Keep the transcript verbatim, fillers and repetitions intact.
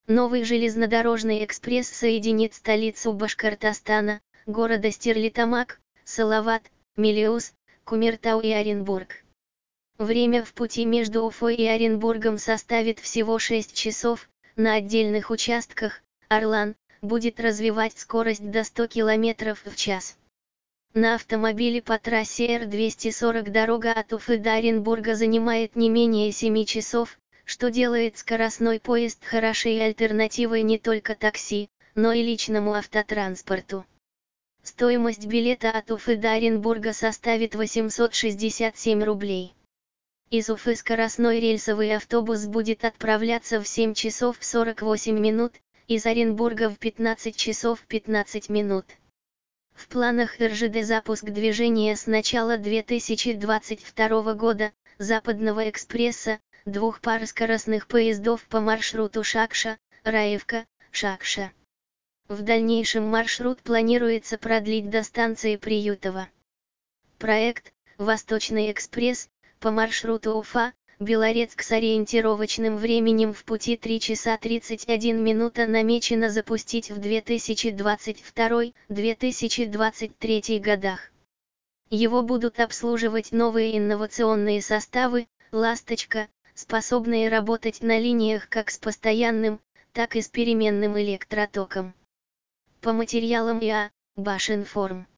Новый железнодорожный экспресс соединит столицу Башкортостана, города Стерлитамак, Салават, Мелеуз, Кумертау и Оренбург. Время в пути между Уфой и Оренбургом составит всего шесть часов, на отдельных участках «Орлан» будет развивать скорость до ста километров в час. На автомобиле по трассе Р двести сорок дорога от Уфы до Оренбурга занимает не менее семи часов, что делает скоростной поезд хорошей альтернативой не только такси, но и личному автотранспорту. Стоимость билета от Уфы до Оренбурга составит восемьсот шестьдесят семь рублей. Из Уфы скоростной рельсовый автобус будет отправляться в семь часов сорок восемь минут, из Оренбурга в пятнадцать часов пятнадцать минут. В планах эр жэ дэ запуск движения с начала две тысячи двадцать второго года, Западного экспресса, двух пар скоростных поездов по маршруту Шакша, Раевка, Шакша. В дальнейшем маршрут планируется продлить до станции Приютово. Проект «Восточный экспресс» по маршруту Уфа, Белорецк с ориентировочным временем в пути три часа тридцать одна минута намечено запустить в две тысячи двадцать втором — две тысячи двадцать третьем годах. Его будут обслуживать новые инновационные составы «Ласточка», способные работать на линиях как с постоянным, так и с переменным электротоком. По материалам ИА «Башинформ».